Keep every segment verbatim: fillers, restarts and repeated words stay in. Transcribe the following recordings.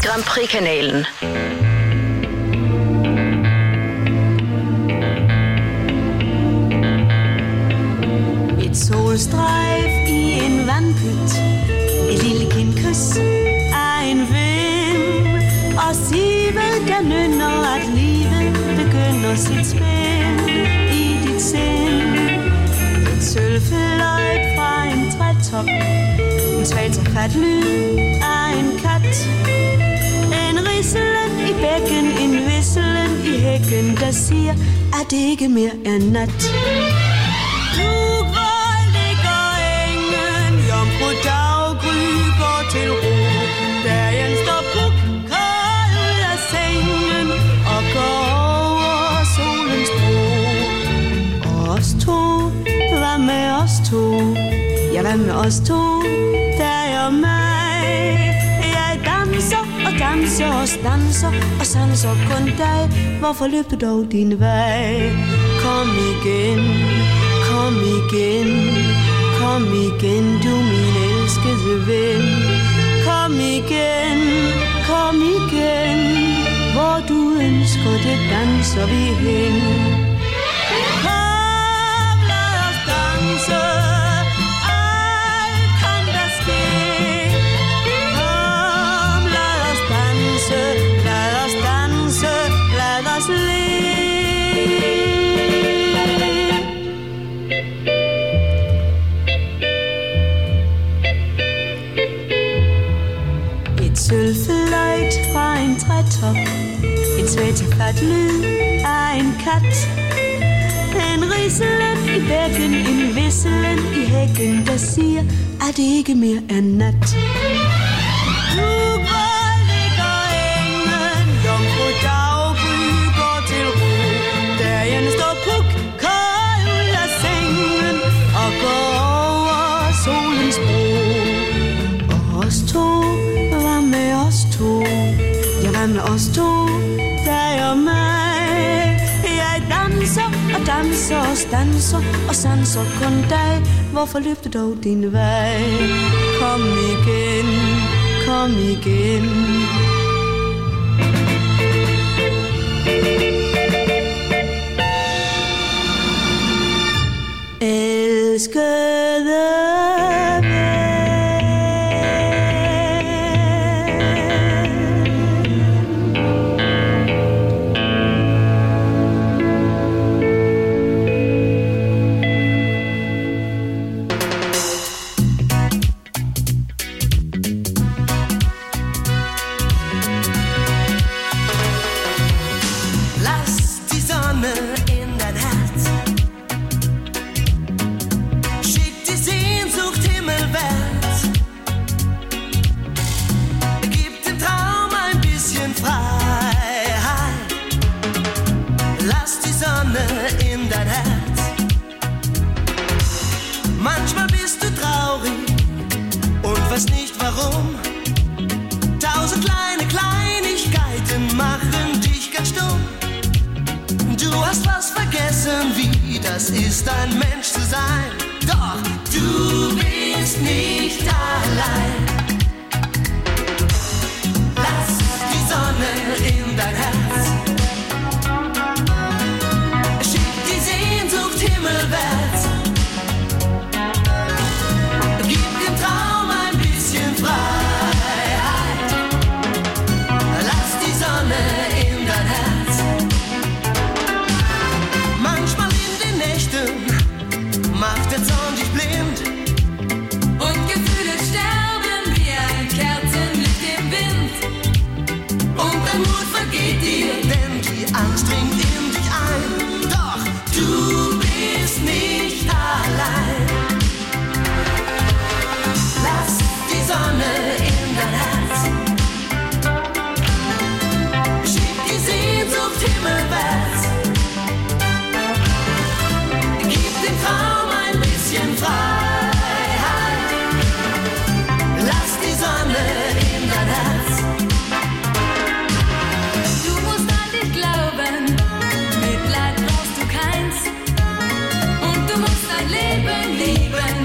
Grand Prix-kanalen. Et solstrejf i en vandpyt, et lille kindkys af en vind, og sivet der nynner, at livet begynder sit spil i dit sind. Et sølvfløjt fra en trætop, en tvalterfat lyd af en kat, en ridselen i bækken, en visselen i hækken, der siger, at det ikke mere er nat. Daggry går til ro, dagen står puk, kold ud af sengen og går over solens bro. Og os to, hvad med os to? Ja, hvad med os to? Dig og mig. Jeg danser og danser og danser og sanser kun dig. Hvorfor løber dog din vej? Kom igen, kom igen. Kom igen, du min elskede ven. Kom igen, kom igen. Hvor du ønsker det, danser vi hen. Kom, lad os danse. Alt kan der ske. Kom, lad os danse. Lad os danse. Lad os le. Sølvfløjt fra en trætop, en svætterfat lyd af en kat, en ridselen i bækken, en visselen i hækken, der siger, at det ikke mere er nat. Nu går ligger engen, jomfru Daggry går til ro, dagen står puk, kold ud af sengen og går over solens bro. Og os to, med os to, ja, hvad med os to, dig og mig. Jeg danser og danser og danser og sanser kun dig. Hvorfor løb du dog din vej? Kom igen, kom igen. Elskede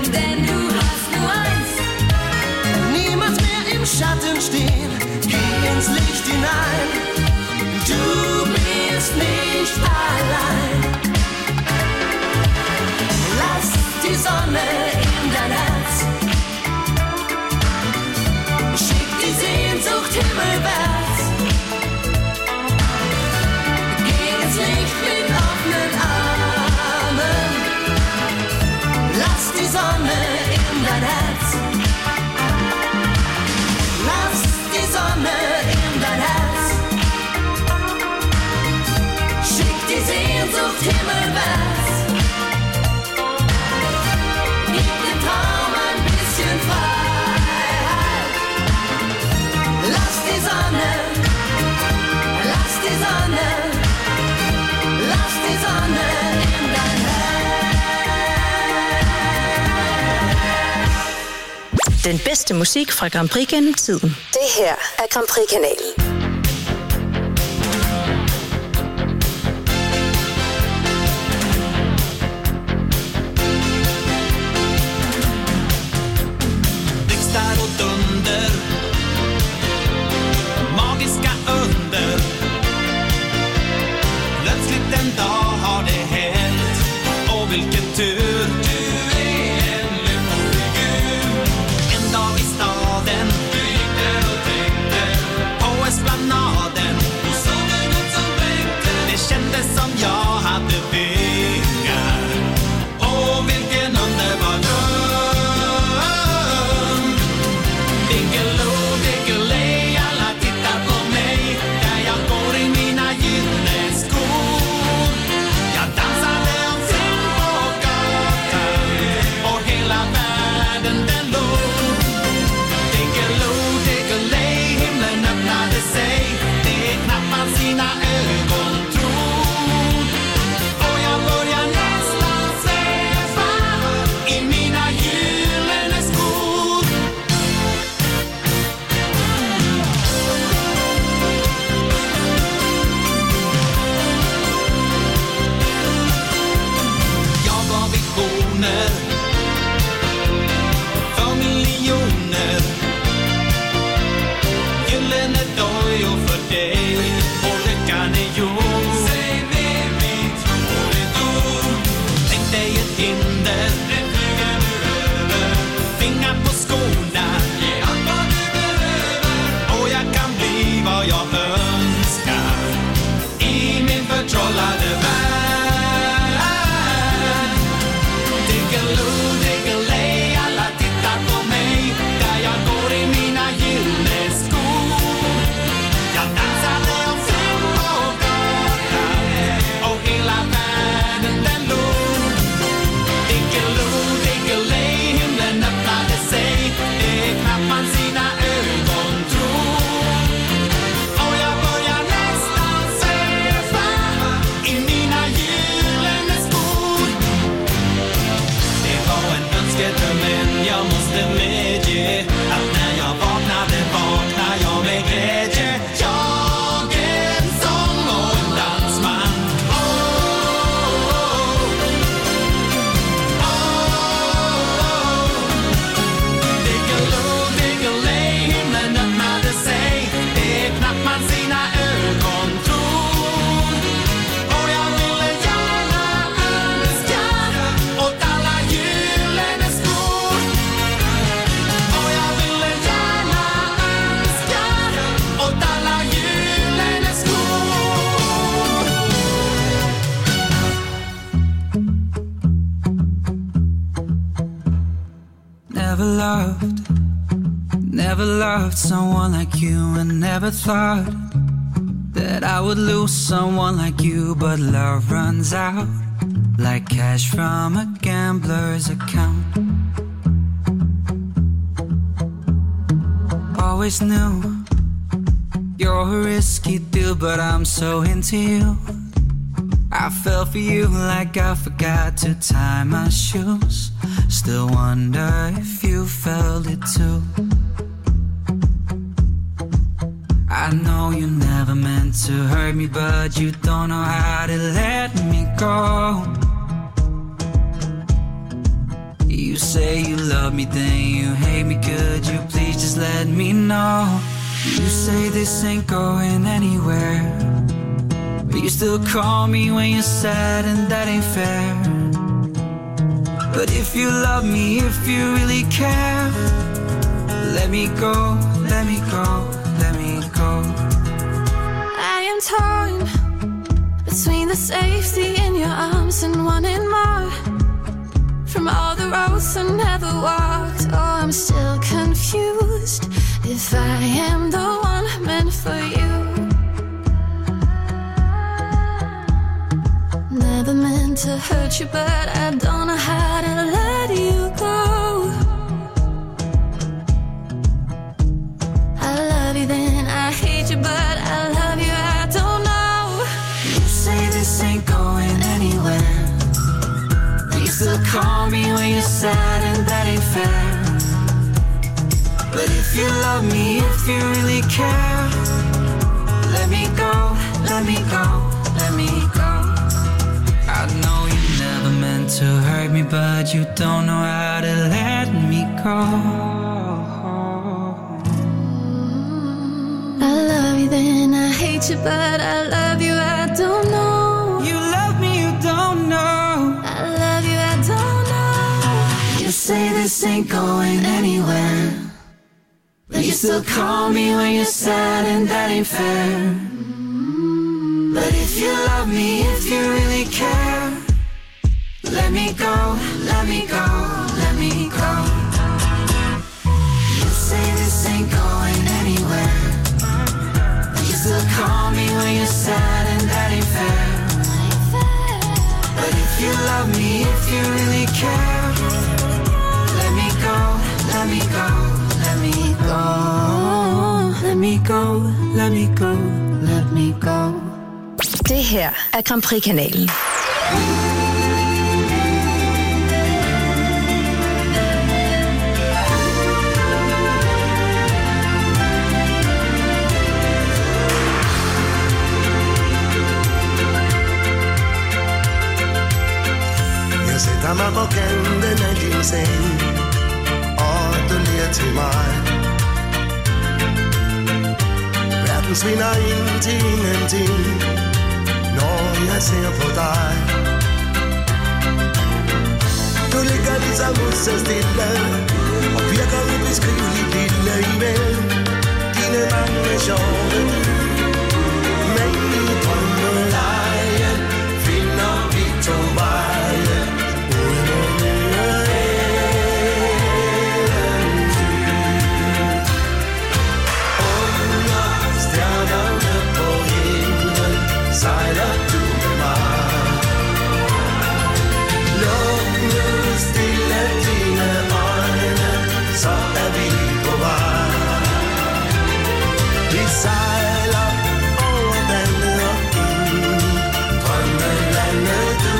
Schatten stehen, geh ins Licht hinein. Du bist nicht allein. Lass die Sonne in dein Herz. Schick die Sehnsucht himmelwärts. Geh ins Licht mit offenen Armen. Lass die Sonne in dein Herz. Lass die Sonne in dein Herz. Schick die Sehnsucht himmelwärts. Gib dem Traum ein bisschen Freiheit. Lass die Sonne, lass die Sonne, lass die Sonne in dein Herz. Den bedste musik fra Grand Prix gennem tiden. Det her er Grand Prix-kanalen. Blixtar och dunder, magiska under. Plötsligt en dag har det hänt. Och vilken tur, du är en lycklig gud. En dag i staden, du gick där och tänkte på esplanaden. Och såg det något som vänkte. Det kändes som jag hade vingar. Och vilken underbar dröm. Diggiloo, diggiley, alla tittar på mig. Där jag går i mina gyllene skor. Jag dansade omkring på gatan. Och hela världen den låg. Diggiloo, diggiley, himlen öppnade sig. Det är knappt man sina ögon tror. Och jag börjar nästan sväva i mina gyllene skor. Jag var visioner för miljoner. Gyllene dojor för dig och lyckan är gjord. Säg med mitt ord. Tänk dig ett hinder, det flyger nu över. Fingrar på skorna, ge allt vad du behöver. Och jag kan bli vad jag önskar i min förtrollade värld. Diggiloo, diggiley, alla tittar på mig. Där jag går i mina gyllene skor. Jag dansade omkring på gatan. Och hela världen den låg. Diggiloo, diggiley, himlen öppnade sig. Det är knappt man sina ögon tror. Och jag börjar nästan sväva i mina gyllene skor. Det var en önskedröm men jag måste medge att när jag vaknade vaknar jag med glädje. Jag är en sång och en dansman. Oh, oh, oh. Diggiloo, diggiley, himlen öppnade sig. Det är knappt man sina ögon tror. Och jag ville gärna önska åt alla gyllene skor. Och jag ville gärna önska åt alla gyllene skor. Never loved, never loved someone like you, and never thought that I would lose someone like you. But love runs out like cash from a gambler's account. Always knew you're a risky dude, but I'm so into you. I fell for you like I forgot to tie my shoes. Still wonder if you felt it too. I know you never meant to hurt me, but you don't know how to let me go. You say you love me, then you hate me. Could you please just let me know? You say this ain't going anywhere, but you still call me when you're sad, and that ain't fair. But if you love me, if you really care, let me go, let me go, let me go. I am torn between the safety in your arms and wanting more from all the roads I never walked. Oh, I'm still confused if I am the one meant for you. Never meant to hurt you, but I don't know how to let you go. I love you, then I hate you, but I love you, I don't know. You say this ain't going anywhere, you still call me when you're sad, and that ain't fair. But if you love me, if you really care, let me go, let me go, let me go. I know you never meant to hurt me, but you don't know how to let me go. I love you, then I hate you, but I love you, I don't know. You love me, you don't know. I love you, I don't know. You say this ain't going anywhere, but you still call me when you're sad, and that ain't fair. But if you love me, if you really care, let me go, let me go, let me go. You say this ain't going anywhere, but you still call me when you're sad, and that ain't fair. But if you love me, if you really care, let me go, let me go, let me go. Let me go, let me go, let me go. Det her er Grand Prix-kanalen. Jeg sætter mig på kanten af din seng, og du ler til mig. Verden svinder ind til ingenting, når jeg ser på dig. Du ligger ligesom så stille, og virker ubeskriveligt lille imellem dine mange sjove dyr. Men i drømmelejen finder vi to veje ud mod nye eventyr. Under stjernerne på himlen sejler du med mig. Luk nu stille dine øjne, så er vi på vej. Vi sejler over vandet og ind, drømmelandet du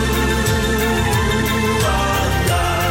og jeg.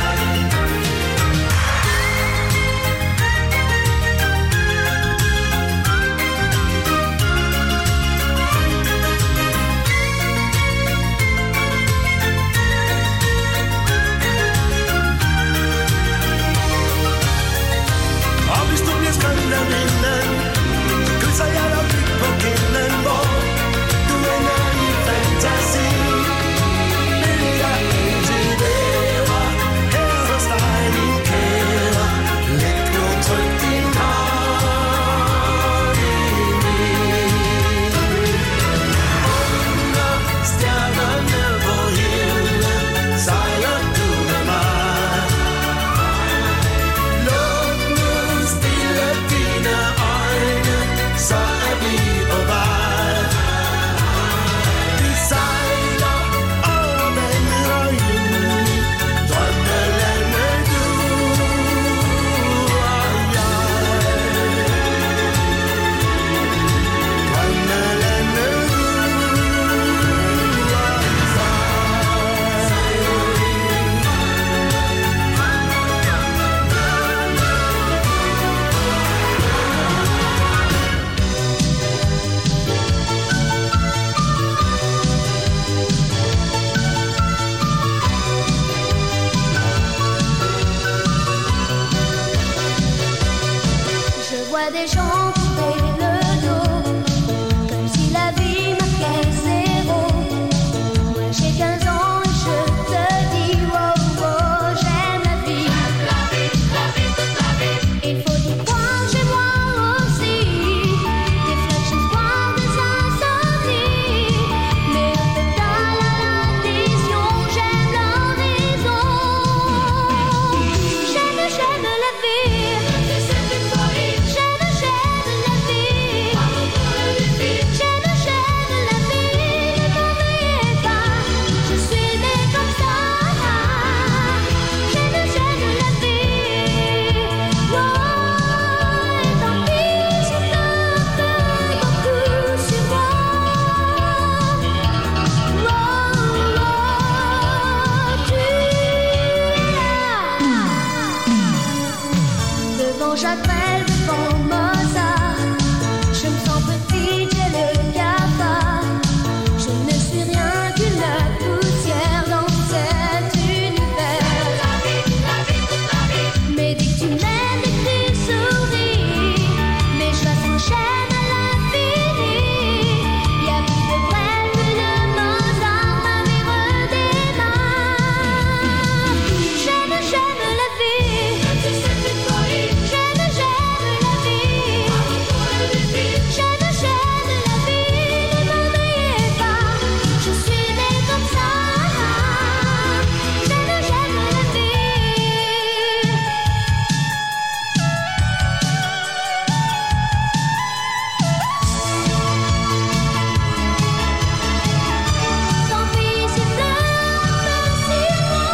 Og hvis du bliver skræmt af vinden, så kysser jeg dig dybt på kinden, hvor du ender i fantasi. Vil jeg indtil væver her hos dig, min kære. Læg nu tryk din hånd i min. Under stjernerne på himlen sejler du med mig. Luk nu stille dine øjne, så er vi på vej. Vi sejler over vandet og ind, drømmelandet du og jeg. Drømmelandet du Je vois des gens courir quand j'appelle devant Mozart, je me sens petite, j'ai le cafard. Je ne suis rien qu'une poussière dans cet univers. La vie, la vie, la vie. Mais dès que tu m'aimes, dès que tu souris, mes choix s'enchaînent à l'infini. Y'a plus de vrai, plus de Mozart, ma vie redémarre. J'aime, j'aime la vie. J'aime, j'aime la vie. J'aime, j'aime la vie. Ne m'ennuyez pas, je suis née comme ça. J'aime, j'aime la vie. Tant pis si pleure, si moi.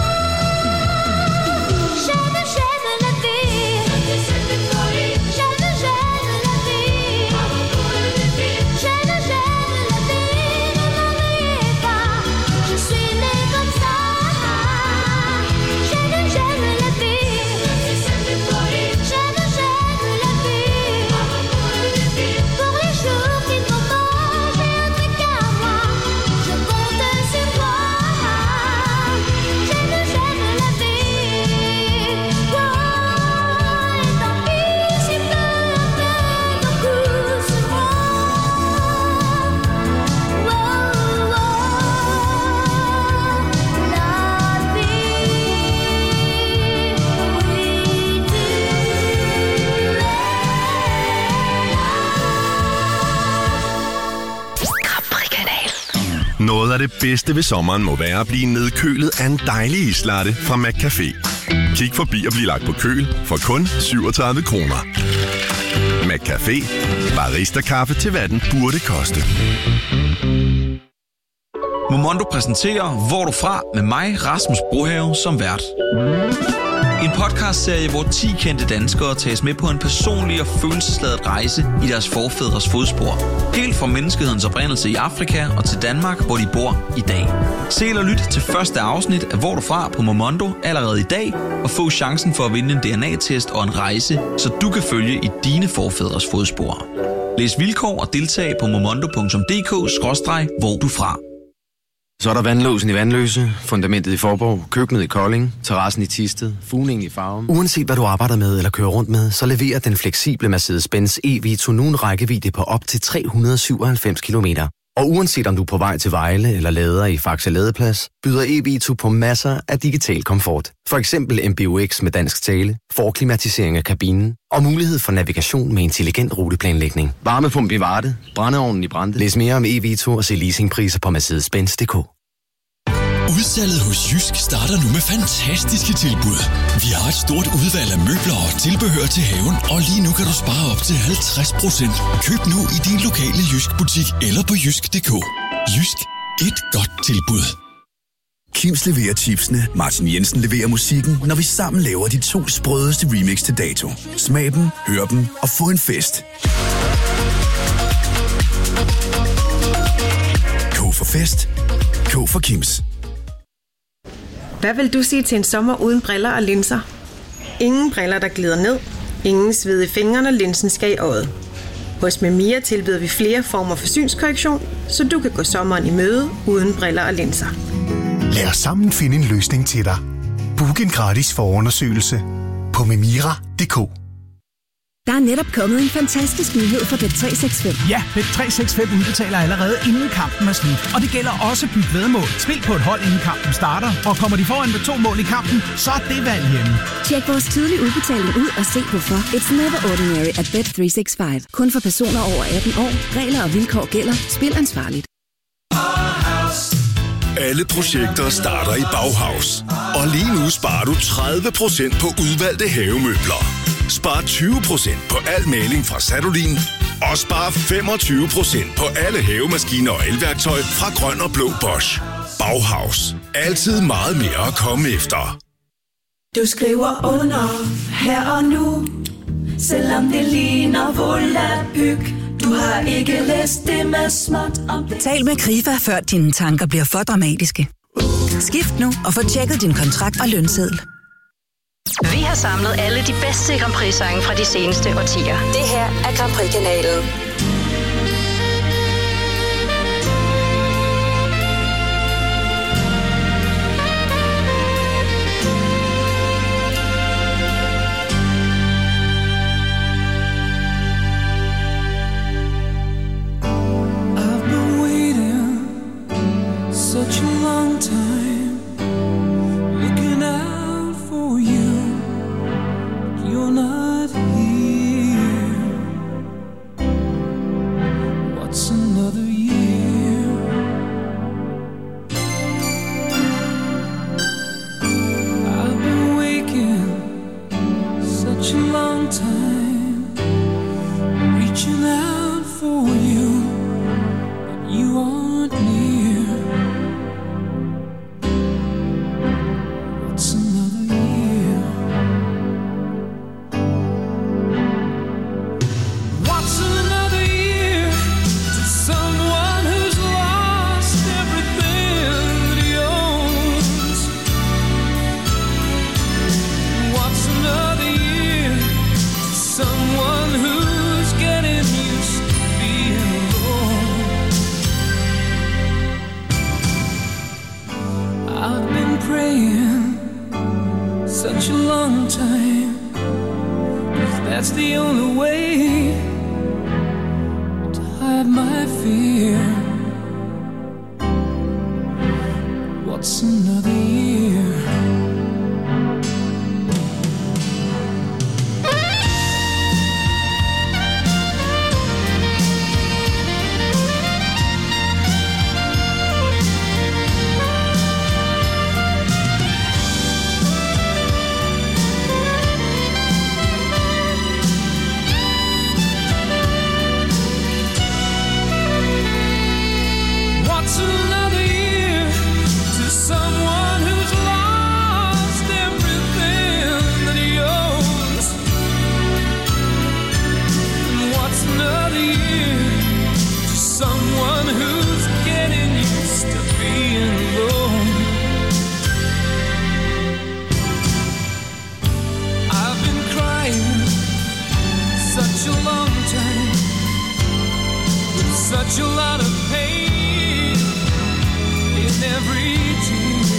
J'aime, j'aime la vie. J'aime, j'aime la vie. J'aime, j'aime la vie. Ne m'ennuyez pas, je suis née comme ça. J'aime, j'aime la vie. J'aime, j'aime la vie. Pour les jours qui vont pas, j'ai un truc à moi. Je compte sur toi. J'aime, j'aime la vie. Oh, et tant pis si pleure beaucoup sur moi. Oh, oh, la vie, oui, tu Noget af det bedste ved sommeren må være at blive nedkølet af en dejlig islatte fra McCafé. Kig forbi og bliv lagt på køl for kun syvogtredive kroner. McCafé. Barista-kaffe til hvad den burde koste. Momondo præsenterer Hvor er du fra? Med mig, Rasmus Brohave, som vært. En podcastserie, hvor ti kendte danskere tages med på en personlig og følelsesladet rejse i deres forfædres fodspor. Helt fra menneskehedens oprindelse i Afrika og til Danmark, hvor de bor i dag. Se eller lyt til første afsnit af Hvor er du fra? På Momondo allerede i dag, og få chancen for at vinde en D N A-test og en rejse, så du kan følge i dine forfædres fodspor. Læs vilkår og deltag på momondo punktum d k skråstreg hvor du fra. Så er der vandlåsen i Vandløse, fundamentet i Forborg, køkkenet i Kolding, terrassen i Thisted, fugningen i Farum. Uanset hvad du arbejder med eller kører rundt med, så leverer den fleksible Mercedes-Benz E-Vito nu en rækkevidde på op til tre hundrede syvoghalvfems kilometer. Og uanset om du er på vej til Vejle eller lader i Faxe Ladeplads, byder E-Vito på masser af digital komfort. For eksempel M B U X med dansk tale, forklimatisering af kabinen og mulighed for navigation med intelligent ruteplanlægning. Varmepumpe i Varde, brændeovnen i Brande. Læs mere om E-Vito og se leasingpriser på mercedes benz punktum d k. Udsalget hos Jysk starter nu med fantastiske tilbud. Vi har et stort udvalg af møbler og tilbehør til haven, og lige nu kan du spare op til halvtreds procent. Køb nu i din lokale Jysk-butik eller på jysk punktum d k. Jysk. Et godt tilbud. Kims leverer chipsene, Martin Jensen leverer musikken, når vi sammen laver de to sprødeste remix til dato. Smag dem, hør dem og få en fest. K for fest. K for Kims. Hvad vil du sige til en sommer uden briller og linser? Ingen briller, der glider ned. Ingen sved i fingrene, og linsen skal i øjet. Hos Memia tilbyder vi flere former for synskorrektion, så du kan gå sommeren i møde uden briller og linser. Lad os sammen finde en løsning til dig. Book en gratis forundersøgelse på memira punktum d k. Der er netop kommet en fantastisk nyhed for Bet tre seks fem. Ja, Bet tre seks fem udbetaler allerede inden kampen er slut. Og det gælder også byt væddemål. Spil på et hold inden kampen starter, og kommer de foran med to mål i kampen, så er det valg hjemme. Tjek vores tidlige udbetaling ud og se hvorfor. It's never ordinary at Bet tre seks fem. Kun for personer over atten år. Regler og vilkår gælder. Spil ansvarligt. Alle projekter starter i Bauhaus. Og lige nu sparer du tredive procent på udvalgte havemøbler. Spar tyve procent på al maling fra Sadolin. Og spar femogtyve procent på alle havemaskiner og elværktøj fra Grøn og Blå Bosch. Bauhaus. Altid meget mere at komme efter. Du skriver under her og nu, selvom det ligner volapyk. Du har ikke læst det med småt om det. Tal med Krifa, før dine tanker bliver for dramatiske. Skift nu og få tjekket din kontrakt og lønseddel. Vi har samlet alle de bedste Grand Prix-sange fra de seneste årtier. Det her er Grand Prix-kanalen. Such a long time looking out for you. You're not here. What's another year? I've been waking such a long time, reaching out for you, but you aren't near. Such a long time, 'cause that's the only way to hide my fear. What's another year? Such a lot of pain in every tear.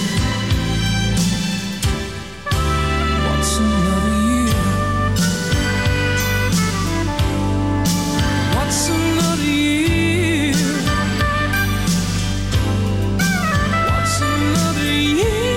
What's another year? What's another year? What's another year?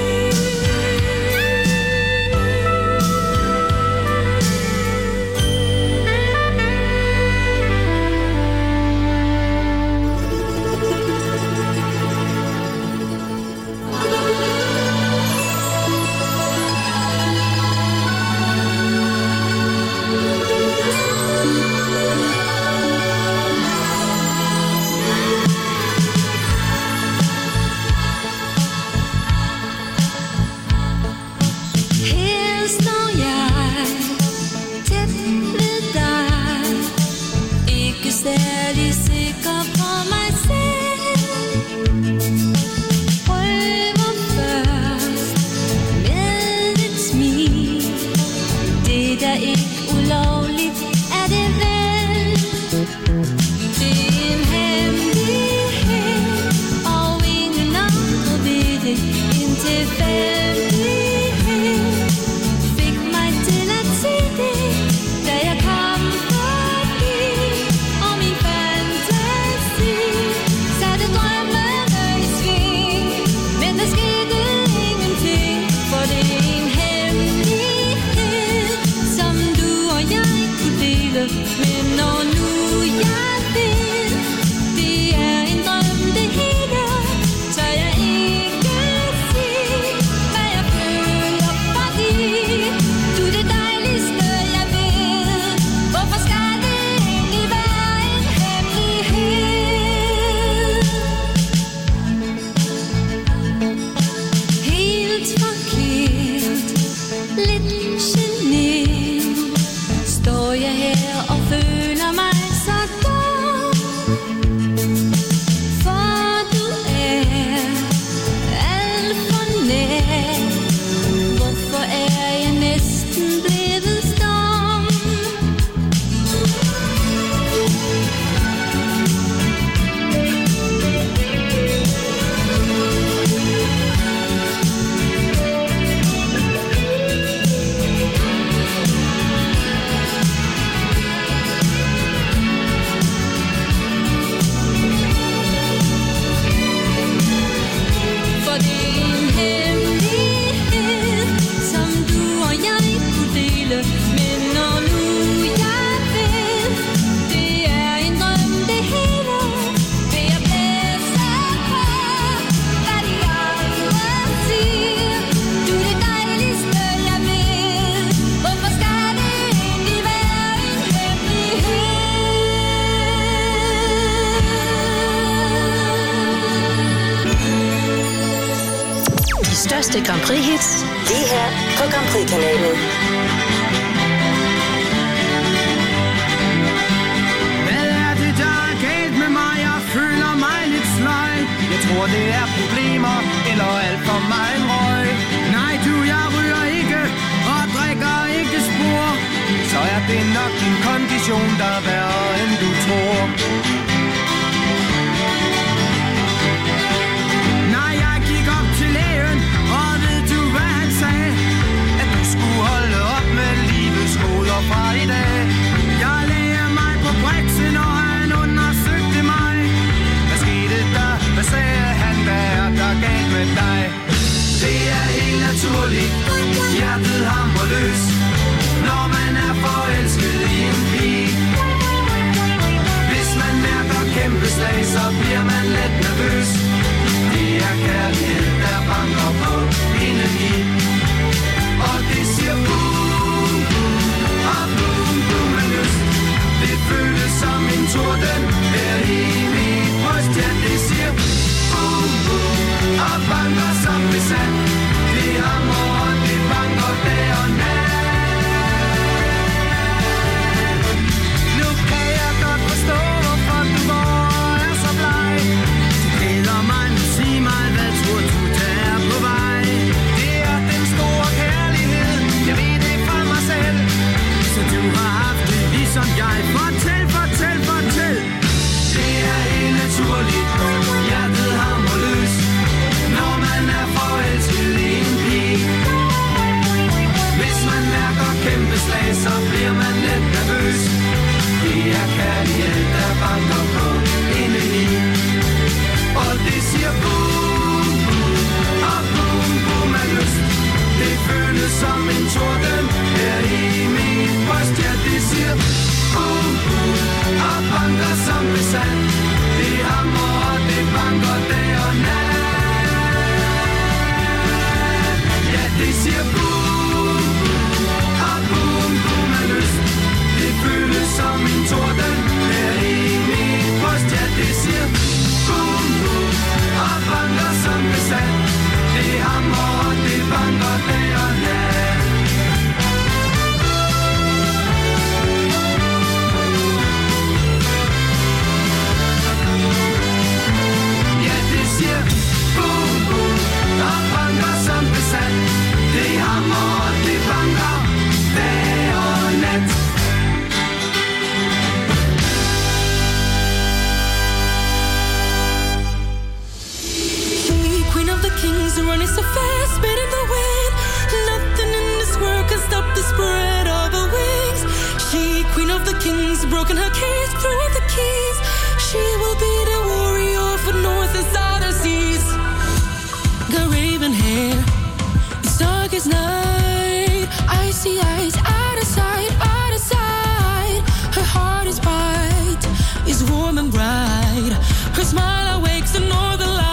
Lidt genert står jeg her og føler mig bedste Grand Prix-hits. Lige her på Grand Prix-kanalen. Hvad er det, der er galt med mig? Jeg føler mig lidt sløj. Jeg tror, det er problemer, eller alt for meget røg. Nej, du, jeg ryger ikke, og drikker ikke spor. Så er det nok din kondition, der er værre, end du tror. Nej, jeg gik op til lægen, og ved du, hvad han sagde? At du skulle holde op med livets goder fra i dag. Jeg lagde mig på briksen, og han undersøgte mig. Hvad skete der? Hvad sagde han? Hvad er der galt med dig? Det er helt naturligt, hjertet hamrer løs, når man er forelsket i en pige. Hvis man mærker kæmpe slag, så bliver man let nervøs. Det er kærlighed, der banker på indeni. Og det siger boom, boom, og boom, boom med lyst. Det føles som en torden her i mit bryst. Ja, det siger boom, boom, og banker som besat. Det hamrer og det banker dag og nat. Nu kan jeg godt forstå, hvorfor du går og er så bleg. Du glæder mig, nu sig mig, hvad tror du, der er på vej? Det er den store kærlighed, jeg ved det fra mig selv. Så du har haft det ligesom jeg. Fortæl, fortæl, fortæl. Det er helt naturligt, hjertet hamrer løs, når man er forelsket i en pige. Hvis man mærker kæmpe slag, så bliver man lidt nervøs. Det er kærlighed, der banker på indeni. Og det siger boom, boom, og boom, boom af lyst. Det føles som en torden her i min bryst. Ja, det siger boom, boom, og banker som besat. Det hamrer og det banker dag og nat. Ja, det siger boom, og boom, boom af lyst. Det føles som en torden her i min bryst. Ja, det siger boom, boom, og banker som besat. Det hamrer og det banker dag og nat. Ja, det siger boom, boom, og banker som besat. Det hamrer og det banker dag og nat. Queen of the kings, running so fast, spitting the wind. Nothing in this world can stop the spread of her wings. She, queen of the kings, broken her cage, threw up the keys. She will be the warrior for north and southern seas. Got raven hair, it's dark as night. Icy eyes, out of sight, out of sight. Her heart is bright, is warm and bright. Her smile awakes the northern light.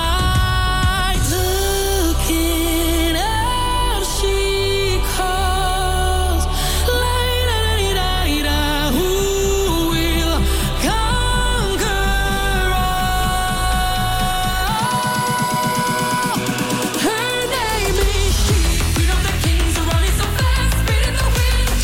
Looking out, she calls. La-da-da-da-da, who will conquer all? Her name is she, queen of the kings, running so fast, spitting the wind.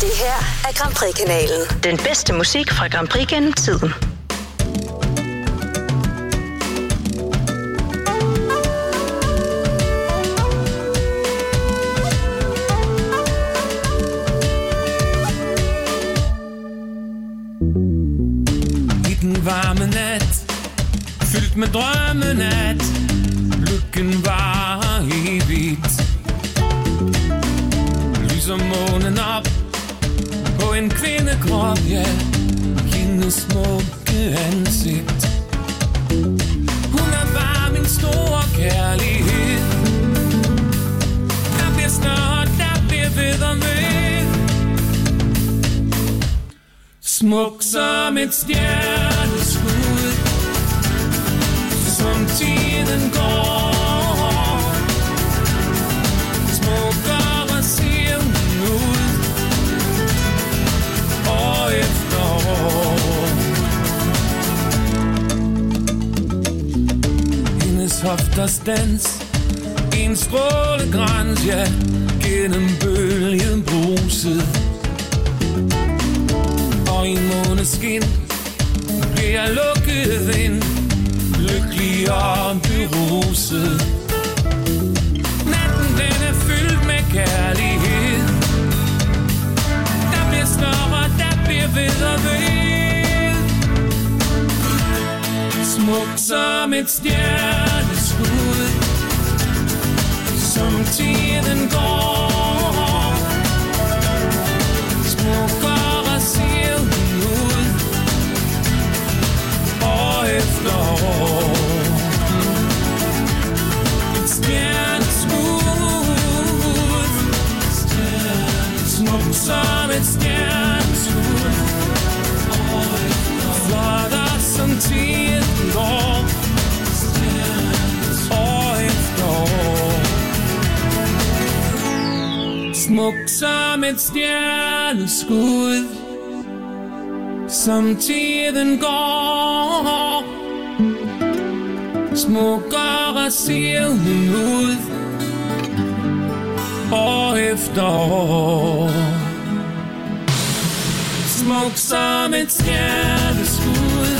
Det her er Grand Prix-kanalen. Den bedste musik fra Grand Prix gennem tiden. Varme nat, fyldt med drømmen at lykken var evigt. Lyser månen op på en kvindekrop, ja, hendes smukke ansigt. Hun er bare min store kærlighed. Der bliver snart, der bliver ved og ved. Smuk som et stjerneskud, som tiden går. Smukkere ser hun ud, år efter år. Hendes hofters dans, en strålegrans, ja, gennem bølgen bruset. Og i måneskin bliver jeg lukket ind, lykkelig og beruset. Natten den er fyldt med kærlighed. Der bliver større, der bliver ved og ved. Smuk som et stjerneskud, som tiden går. Smukkere ser hun ud, år efter år. Et stjerneskud, smuk som et stjerneskud, flottere som tiden går, år efter år. Smuk som et stjerneskud, som tiden går. Smukkere ser hun ud, år efter år. Smuk som et stjerneskud,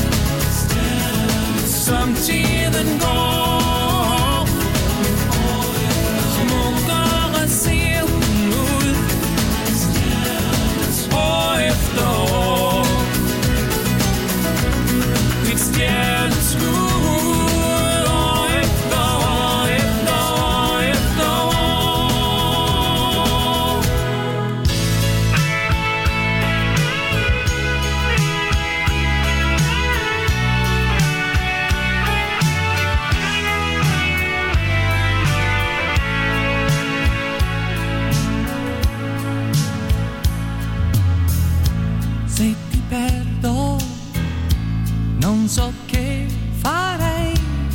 som tiden går. Smukkere ser hun ud, år efter år. Et stjerneskud, år efter år, efter år, efter år. Se ti perdo, non so che farei.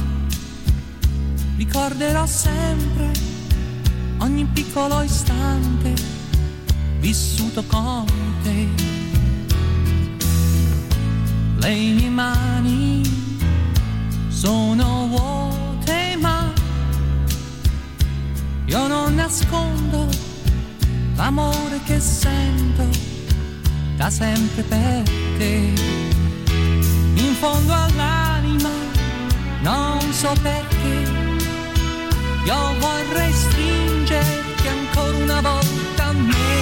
Ricorderò sempre ogni piccolo istante vissuto con te. Le mie mani sono vuote, ma io non nascondo l'amore che sento da sempre per te. In fondo all'anima non so perché io vorrei stringerti ancora una volta a me.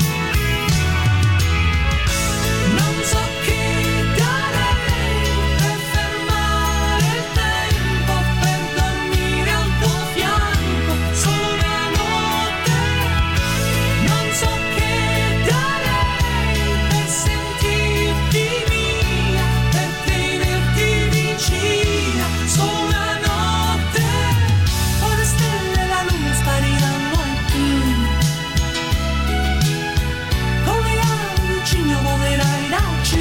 Non so che darei per fermare il tempo, per dormire al tuo fianco solo una notte. Non so che darei per sentirti mia, per tenerti vicina solo una notte. Poi le stelle e la luna spariranno anche. Con le ali del cigno volerai laggiù.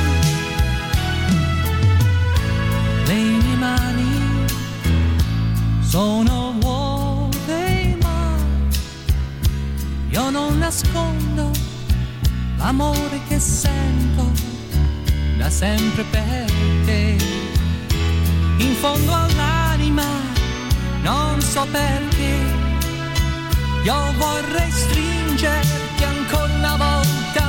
Le mie mani sono vuote, ma io non nascondo l'amore che sento da sempre per te. In fondo all'anima non so perché io vorrei stringerti ancora una volta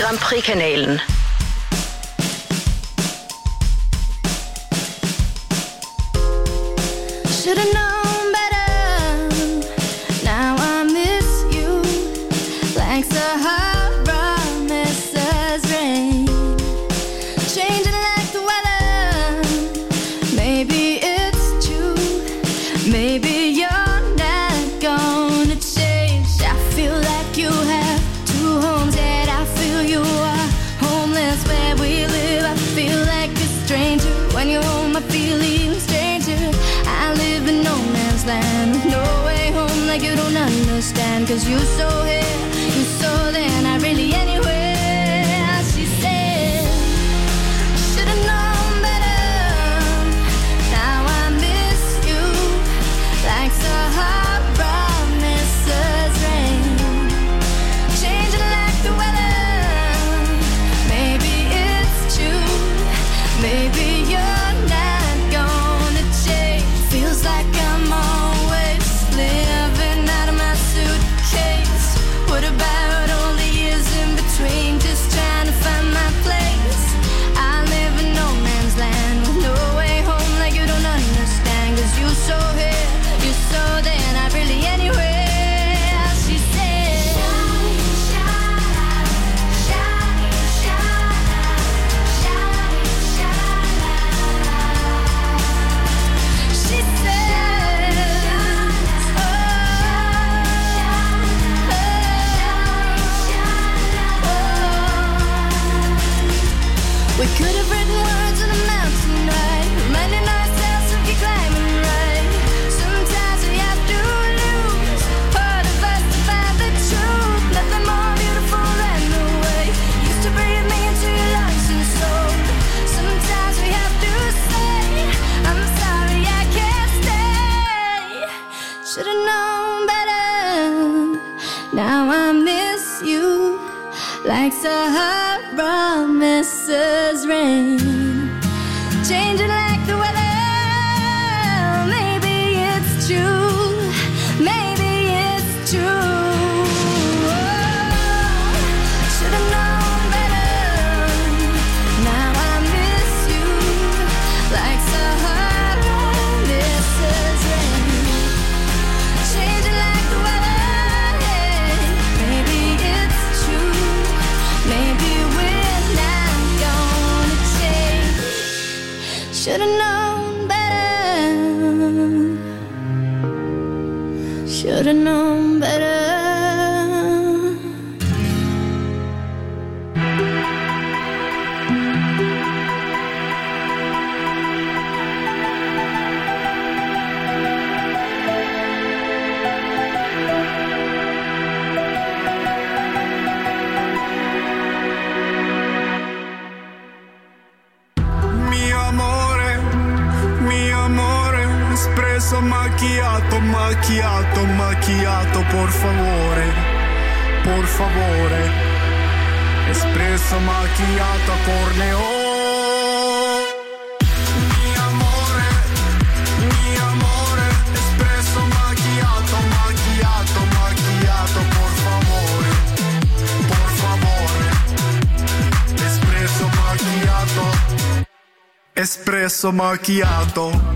Grand Prix-kanalen. Should've known better. Now I miss you like Sahara misses rain, changing like the weather. Maybe it's true. Maybe you're not gonna change. I feel like you have two homes, yet I feel you are homeless where we live. I feel like a stranger when you're home. I feel even stranger. I live in no man's land with no way home, like you don't understand. Cause you're so here, you're so there, not really anywhere. She said, should've known better. Now I miss you like Sahara misses rain, changing like the weather. Maybe it's true. Maybe you're not gonna change. Feels like I'm always living out of my suitcase. What about all the years in between, just trying to find my place? I live in no man's land with no way home, like you don't understand. Cause you're so here, you're so there, not really anywhere. She said, she said, we could have written words on a mountain, right? Reminding ourselves to keep climbing, right? Sometimes we have to lose part of us to find the truth. Nothing more beautiful than the way you used to breathe me into your lungs and soul. Sometimes we have to say, I'm sorry I can't stay. Should've known better. Now I miss you like Sahara misses rain, changing like the weather. Maybe it's true. Maybe it's true. Oh, should've known better. Now I miss you like Sahara misses rain, changing like the weather. Maybe it's true. Maybe we're not gonna change. Should've known better. Should've known better. Mio amore, mio amore, espresso macchiato, macchiato, macchiato, por favore, por favore, espresso macchiato a corneo. Mio amore, mio amore, espresso macchiato, macchiato, macchiato, por favore, por favore, espresso macchiato, espresso macchiato.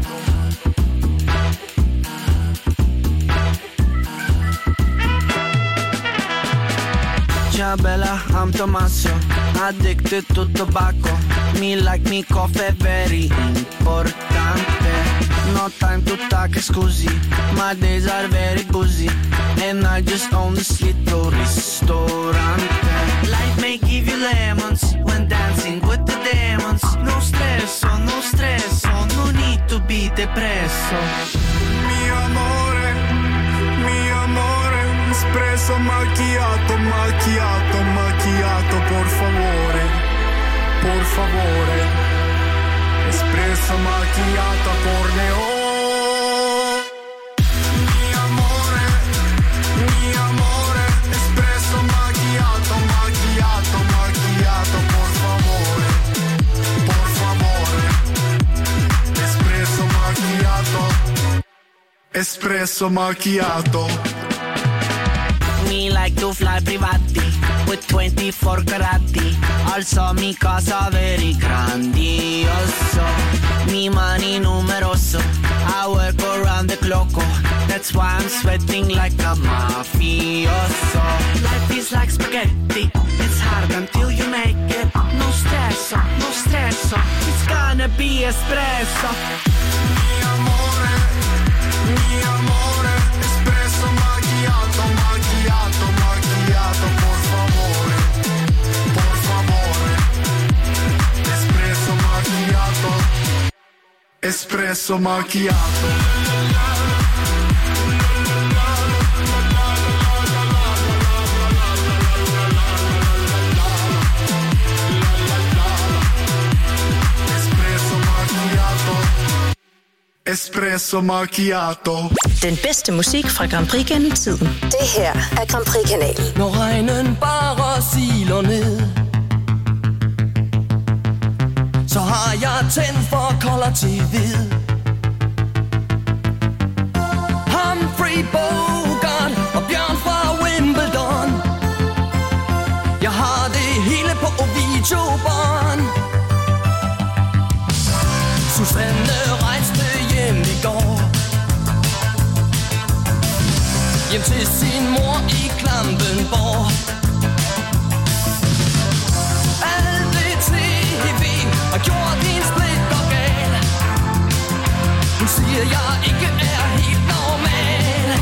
Ciao bella, I'm Tommaso, addicted to tobacco. Me like me coffee, very importante. No time to talk, scusi, my days are very busy. And I just own this little ristorante. Life may give you lemons when dancing with the demons. No stress, oh, no stress, oh, no need to be depresso. Mio amore, mio amore, espresso macchiato, macchiato, macchiato, por favore, por favore, espresso macchiato a corneo. Mio amore, mio amore, espresso macchiato, macchiato, macchiato, por favore, por favore, espresso macchiato, espresso macchiato. Me like to fly privati with twenty-four carati. Also mi casa very grandioso. Mi money numeroso. I work around the clock. That's why I'm sweating like a mafioso. Life is like spaghetti. It's hard until you make it. No stress, no stress. It's gonna be espresso. Mi amore, mi amore, espresso macchiato, macchiato, macchiato, por favore, por favore. Espresso macchiato, espresso macchiato. Espresso macchiato. Den bedste musik fra Grand Prix gennem tiden. Det her er Grand Prix-kanalen. Når regnen bare siler ned, så har jeg tændt for kolder til hvid. Humphrey Bogart og Bjørn fra Wimbledon. Jeg har det hele på videobånd. Susanne rejste hjem i går, hjem til sin mor i Klampenborg. Alt det tv har gjort din splitter gal. Hun siger jeg ikke er helt normal.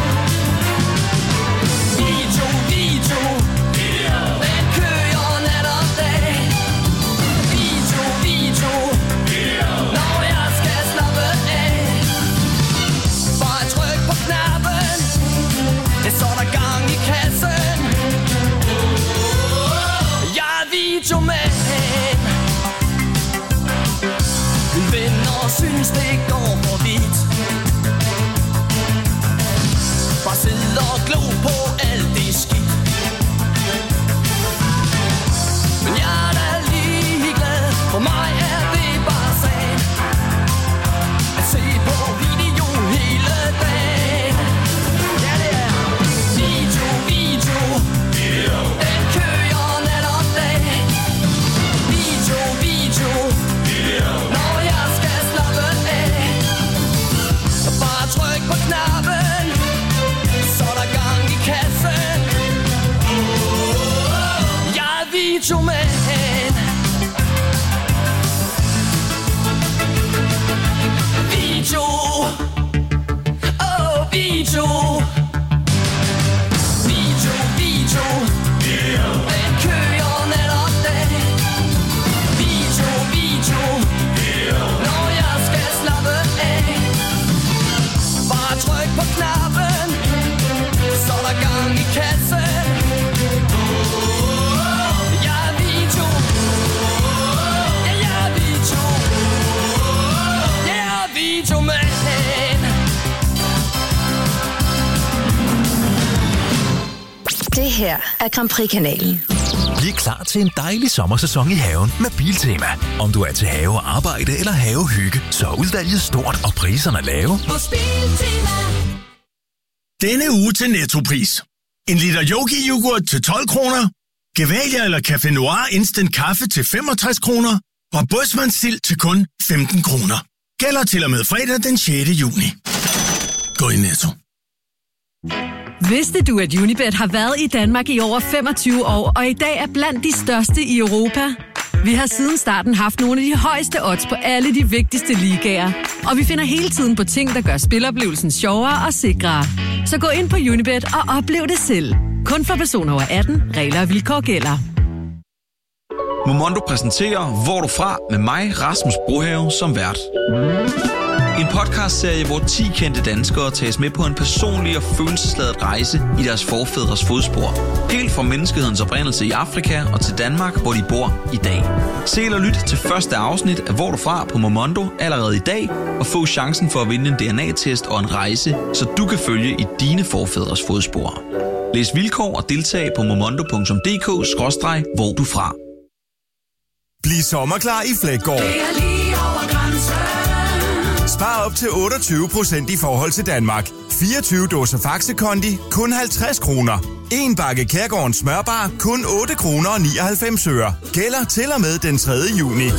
Video, video, video. Den kører nat og dag. Video, video, video. Når jeg skal slappe af, bare tryk på knappen, så er der gang i kassen. Jeg er videomand. Mine venner synes det går for vidt. Bare sidde og glo på alt det skidt. Men jeg er da ligeglad, for mig er det bare sagen at se på video hele dagen. Ja, det er video, video, video. Den kører nat og dag. Video, video, video. Når jeg skal slappe af, så bare tryk på knappen, så er der gang i kassen. Jeg er videomand. Video, oh video. Video, video, video. Den kører nat og dag. Video, video, video. Når jeg skal slappe af, bare tryk på knappen, så er der gang i kassen. Jeg er video. Ja, jeg er video. Jeg er videomand. Det her er Grand Prix-kanalen. Bliv klar til en dejlig sommersæson i haven med Biltema. Om du er til havearbejde eller havehygge, så er udvalget stort og priserne lave. Hos Biltema. Denne uge til Nettopris. En liter Yogi-yoghurt til tolv kroner. Gevalia eller Café Noir Instant Kaffe til femogtres kroner. Og Bådsmandsild til kun femten kroner. Gælder til og med fredag den sjette juni. Gå i Netto. Vidste du, at Unibet har været i Danmark i over femogtyve år, og i dag er blandt de største i Europa? Vi har siden starten haft nogle af de højeste odds på alle de vigtigste ligaer. Og vi finder hele tiden på ting, der gør spiloplevelsen sjovere og sikrere. Så gå ind på Unibet og oplev det selv. Kun for personer over atten. Regler og vilkår gælder. Momondo præsenterer Hvor er du fra? Med mig, Rasmus Brohave, som vært. En podcastserie, hvor ti kendte danskere tages med på en personlig og følelsesladet rejse i deres forfædres fodspor. Helt fra menneskehedens oprindelse i Afrika og til Danmark, hvor de bor i dag. Se eller lyt til første afsnit af Hvor er du fra? På Momondo allerede i dag, og få chancen for at vinde en D N A-test og en rejse, så du kan følge i dine forfædres fodspor. Læs vilkår og deltag på momondo punktum d k skråstreg hvor du fra. Bliv sommerklar i Flækgaard. Spar op til otteogtyve procent i forhold til Danmark. fireogtyve dåser Faxe Kondi, kun halvtreds kroner. En bakke Kærgårdens smørbar kun otte kroner og nioghalvfems øre. Gælder til og med den tredje juni.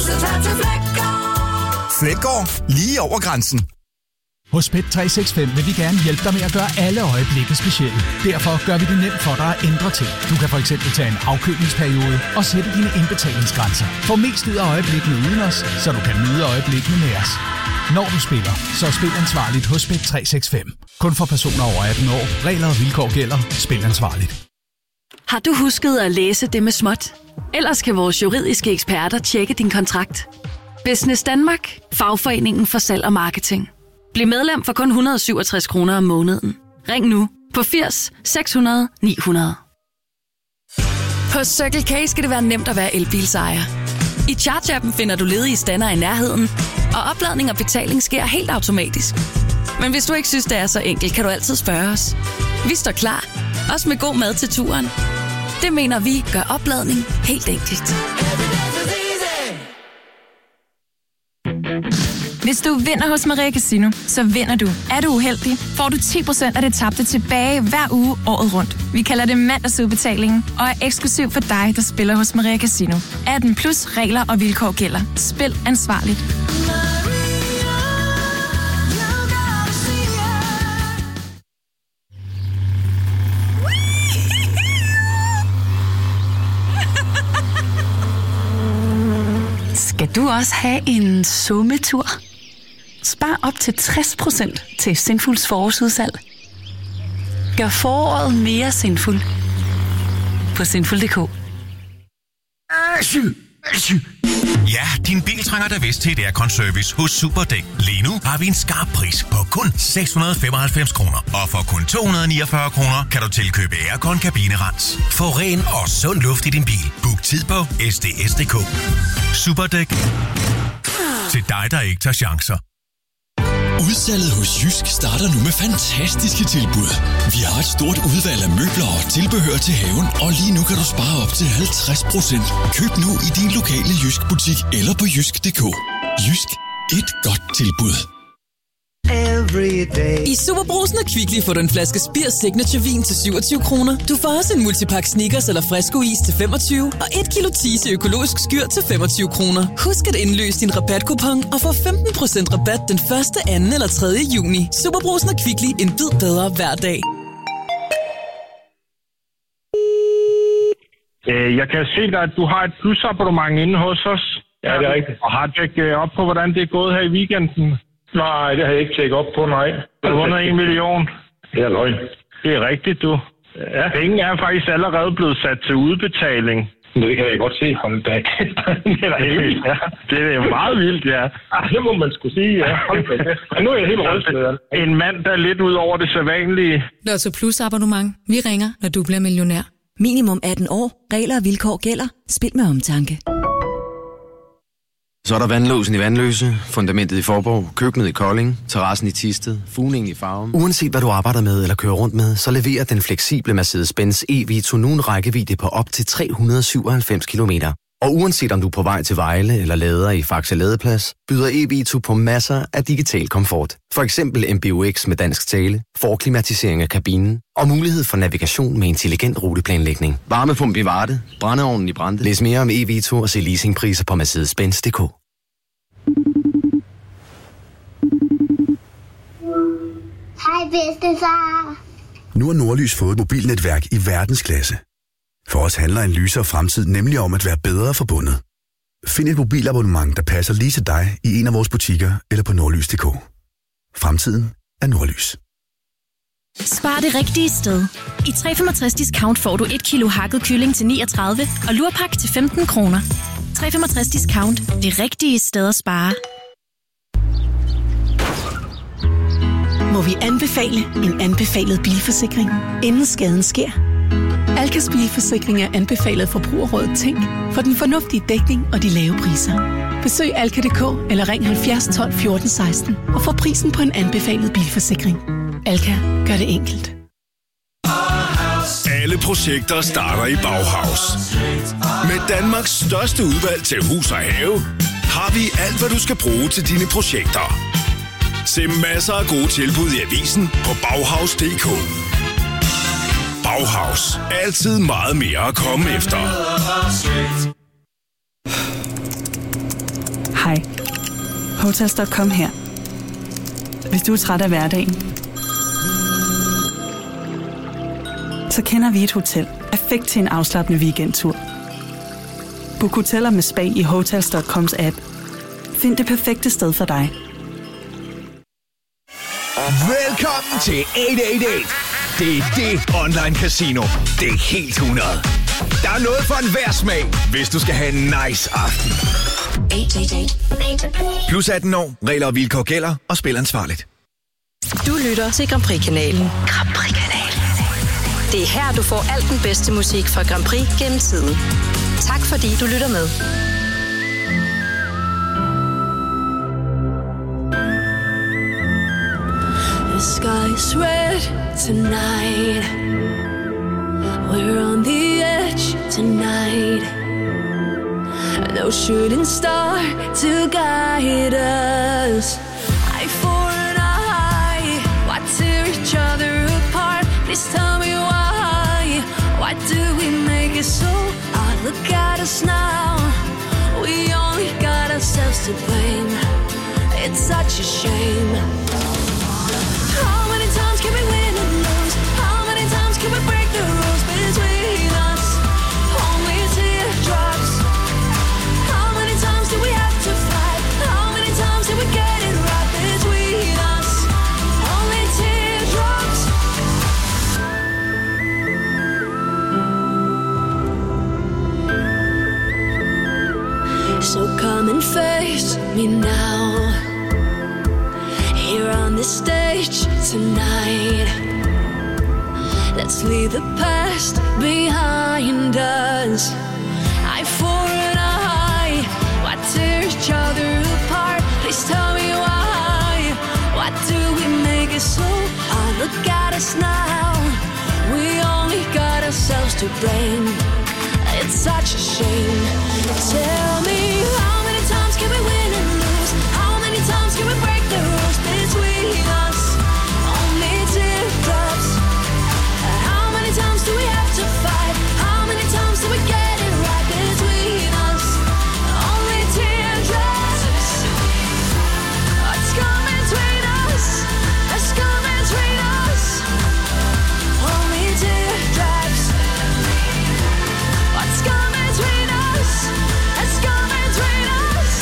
Fleggaard, lige over grænsen. Hos Bet tre seks fem vil vi gerne hjælpe dig med at gøre alle øjeblikke specielle. Derfor gør vi det nemt for dig at ændre ting. Du kan for eksempel tage en afkølingsperiode og sætte dine indbetalingsgrænser. Få mest ud af øjeblikkene uden os, så du kan nyde øjeblikkene med os. Når du spiller, så spil ansvarligt hos Bet tre seks fem. Kun for personer over atten år. Regler og vilkår gælder. Spil ansvarligt. Har du husket at læse det med småt? Ellers kan vores juridiske eksperter tjekke din kontrakt. Business Danmark. Fagforeningen for salg og marketing. Bliv medlem for kun et hundrede og syvogtres kroner om måneden. Ring nu på firs seks hundrede ni hundrede. På Circle K skal det være nemt at være elbilsejer. I Charge-appen finder du ledige stander i nærheden, og opladning og betaling sker helt automatisk. Men hvis du ikke synes, det er så enkelt, kan du altid spørge os. Vi står klar, også med god mad til turen. Det mener vi gør opladning helt enkelt. Hvis du vinder hos Maria Casino, så vinder du. Er du uheldig, får du ti procent af det tabte tilbage hver uge året rundt. Vi kalder det mandagsudbetalingen og er eksklusiv for dig, der spiller hos Maria Casino. atten plus regler og vilkår gælder. Spil ansvarligt. Skal du også have en sommetur? Spar op til tres procent til Sinfuls forårsudsalg. Gør foråret mere sinful på sinful punktum d k. Ja, din bil trænger da vist til et aircon-service hos Superdæk. Lige nu har vi en skarp pris på kun seks hundrede og femoghalvfems kroner. Og for kun to hundrede og niogfyrre kroner kan du tilkøbe aircon kabinerens. Få ren og sund luft i din bil. Book tid på s d s punktum d k. Superdæk. Til dig, der ikke tager chancer. Udsalget hos Jysk starter nu med fantastiske tilbud. Vi har et stort udvalg af møbler og tilbehør til haven, og lige nu kan du spare op til halvtreds procent. Køb nu i din lokale Jysk butik eller på jysk punktum d k. Jysk. Et godt tilbud. I Superbrusen og Kvickly får du en flaske Spir Signature Vin til syvogtyve kroner. Du får også en multipack Snickers eller Fresco-is til femogtyve og et kilo Tise økologisk skyr til femogtyve kroner. Husk at indløse din rabatkupon og få femten procent rabat den første, anden eller tredje juni. Superbrusen og Kvickly. En bid bedre hver dag. Jeg kan se dig, at du har et plusabonnement inde hos os. Ja, det er rigtigt. Og har tjekket op på, hvordan det er gået her i weekenden? Nej, det har jeg ikke tjekket op på, nej. Du har vundet en million. Det er løgn. Det er rigtigt, du. Ja. Penge er faktisk allerede blevet sat til udbetaling. Det kan jeg godt se. Hold da. Det er da helt vildt, ja. Det er jo meget vildt, ja. Ah, det må man skulle sige, ja. Hold da. Men nu er jeg helt rystet. En mand, der er lidt ud over det sædvanlige. Lotto Plus abonnement. Vi ringer, når du bliver millionær. Minimum atten år. Regler og vilkår gælder. Spil med omtanke. Så er der vandlåsen i Vandløse, fundamentet i Forborg, køkkenet i Kolding, terrassen i Thisted, fugningen i Farum. Uanset hvad du arbejder med eller kører rundt med, så leverer den fleksible Mercedes-Benz E-Vito nu en rækkevidde på op til tre hundrede og syvoghalvfems kilometer. Og uanset om du er på vej til Vejle eller lader i Faxe Ladeplads, byder E-Vito på masser af digital komfort. For eksempel M B U X med dansk tale, forklimatisering af kabinen og mulighed for navigation med intelligent ruteplanlægning. Varmepump i Varde, brændeovnen i Brande. Læs mere om E-Vito og se leasingpriser på Mercedes Benz punktum d k. Hej bedstefar. Nu har Nordlys fået et mobilnetværk i verdensklasse. For os handler en lysere fremtid nemlig om at være bedre forbundet. Find et mobilabonnement, der passer lige til dig i en af vores butikker eller på nordlys punktum d k. Fremtiden er Nordlys. Spar det rigtige sted. I tre komma femogtres discount får du et kilo hakket kylling til niogtredive og lurpak til femten kroner. tre komma femogtres discount. Det rigtige sted at spare. Må vi anbefale en anbefalet bilforsikring, inden skaden sker? Alkas bilforsikring er anbefalet Forbrugerrådet Tænk for den fornuftige dækning og de lave priser. Besøg alka punktum d k eller ring halvfjerds tolv fjorten seksten og få prisen på en anbefalet bilforsikring. Alka gør det enkelt. Alle projekter starter i Bauhaus. Med Danmarks største udvalg til hus og have, har vi alt, hvad du skal bruge til dine projekter. Se masser af gode tilbud i avisen på bauhaus punktum d k. Bauhaus. Altid meget mere at komme efter. Hej. Hotels punktum com her. Hvis du er træt af hverdagen, så kender vi et hotel perfekt til en afslappende weekendtur. Book hoteller med spa i Hotels punktum coms app. Find det perfekte sted for dig. Velkommen til otte otte otte. Det er det online casino. Det er helt hundrede. Der er noget for enhver smag, hvis du skal have en nice aften. Plus atten år. Regler og vilkår gælder, og spil ansvarligt. Du lytter til Grand Prix-kanalen. Grand Prix-kanalen. Det er her, du får alt den bedste musik fra Grand Prix gennem tiden. Tak fordi du lytter med. The sky's red tonight. We're on the edge tonight. No shooting star to guide us. Eye for an eye. Why tear each other apart? Please tell me why. Why do we make it so hard? Look at us now. We only got ourselves to blame. It's such a shame. How many times can we win and lose? How many times can we break the rules between us? Only teardrops. How many times do we have to fight? How many times did we get it right between us? Only teardrops. So come and face me now. Here on this stage tonight. Let's leave the past behind us. Eye for an eye. Why tear each other apart? Please tell me why. Why do we make it so hard? Look at us now. We only got ourselves to blame. It's such a shame. Tell me, how many times can we win and lose? How many times can we break the rules between us? Only teardrops. How many times do we have to fight? How many times do we get it right between us? Only teardrops. What's coming between us? What's coming between us? Only teardrops. What's coming between us? What's coming between us?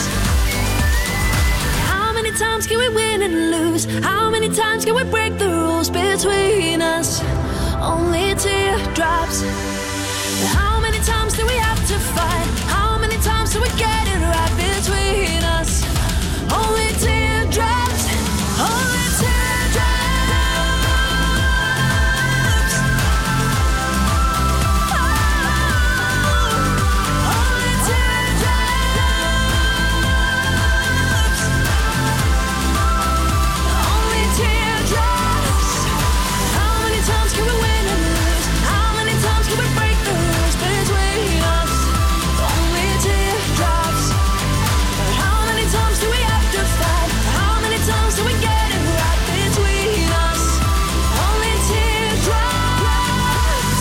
How many times can we win and lose? How many times can we break the rules between us? Only teardrops. How many times do we have to fight? How many times do we get it right between us? Only teardrops. Only teardrops. Only teardrops. Only teardrops. How many times can we win and lose? How many times can we break the rules between us? Only teardrops. How many times do we have to fight? How many times do we get it right between us? Only teardrops.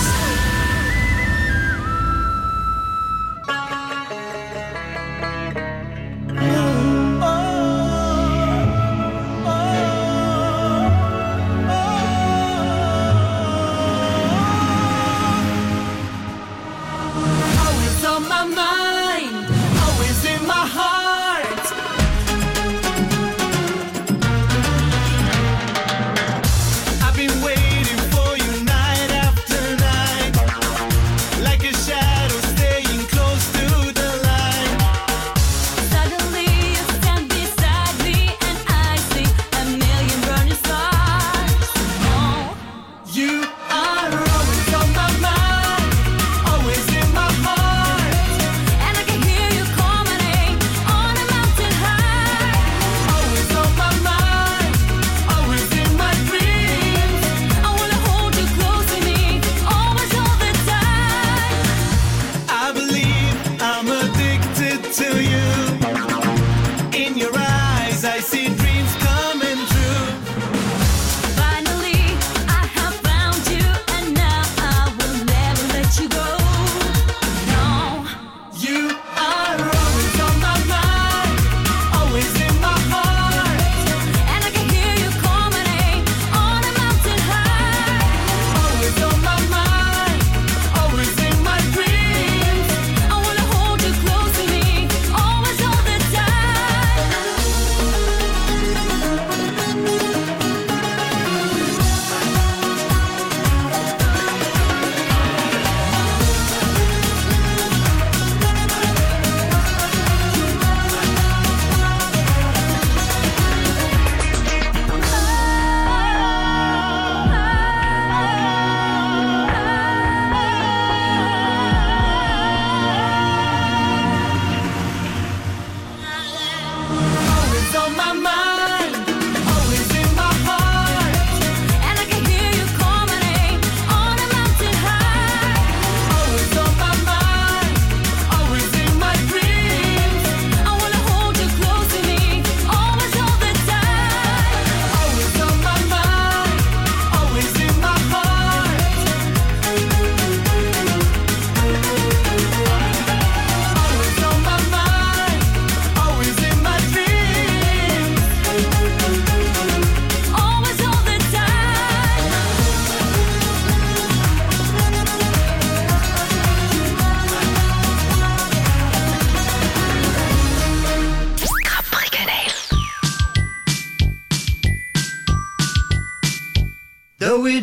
Always on my mind, always in my heart. I've been waiting for you night after night, like a shadow staying close to the light. Suddenly you stand beside me and I see a million burning stars. Oh, You are always on my mind, always in my heart.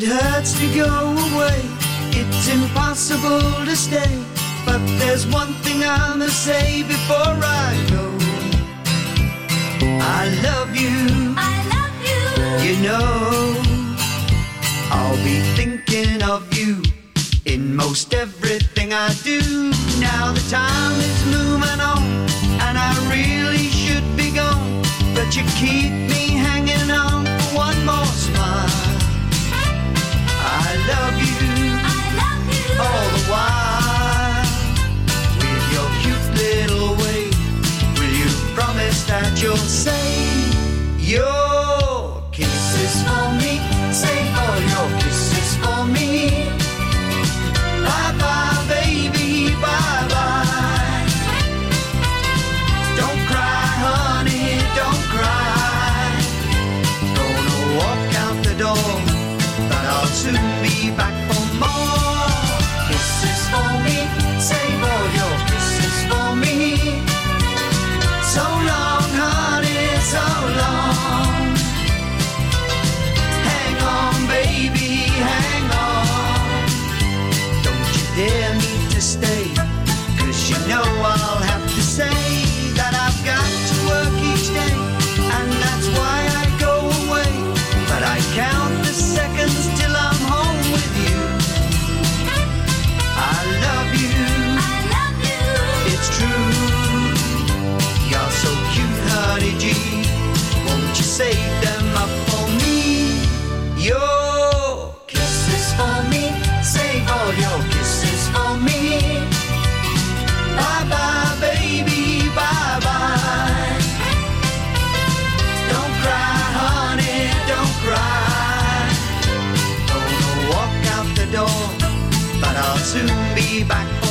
hurts to go away, it's impossible to stay. But there's one thing I must say before I go. I love you, I love you. You know, I'll be thinking of you in most everything I do. Now the time is moving on, and I really should be gone, but you keep me hanging on for one more smile. I love you, I love you. All the while, with your cute little way, will you promise that you'll say your kisses for me, save all your kisses for me. Bye bye baby, bye bye. Don't cry honey, don't cry. Gonna walk out the door, but I'll soon be back for more. Kisses for me, save all your kisses for me. So long honey, so long. Hang on baby, hang on. Don't you dare me to stay, 'cause you know I'll have to say that I've got to work each day, and that's why I go away. But I count the seconds till I'm home with you. I love you, I love you. It's true. You're so cute, honey G. Won't you save them up for me? Your kisses for me, save all your kisses for me. Bye bye baby, bye bye. Don't cry honey, don't cry. Gonna walk out the door, but I'll soon be back.